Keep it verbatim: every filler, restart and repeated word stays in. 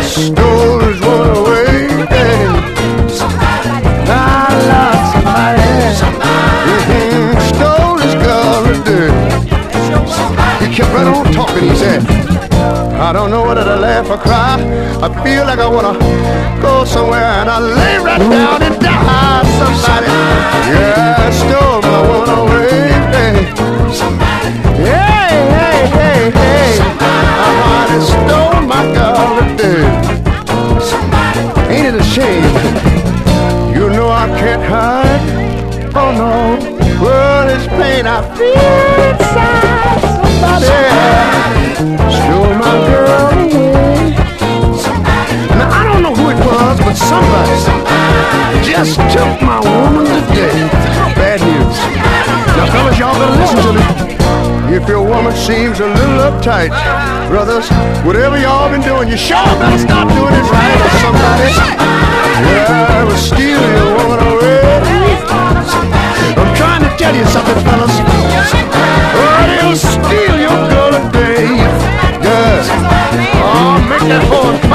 stole his woman away. I love somebody. Mm-hmm. Stole his girl today. He kept right on talking. He said, I don't know whether to laugh or cry. I feel like I wanna go somewhere and I lay right down and die. Somebody, yeah, stole my woman away. Hey, hey, hey, hey, somebody stole my girl today. Ain't it a shame? You know I can't hide. Oh no, well it's pain I feel inside. Somebody stole my girl away. Now I don't know who it was, but somebody just took my woman today. Bad news. Now fellas, y'all better listen to me. If your woman seems a little uptight, brothers, whatever y'all been doing, you sure better stop doing it right, or somebody, yeah, will steal your woman away. I'm trying to tell you something, fellas. Oh, they'll steal your girl today. Yeah. Oh, make that horn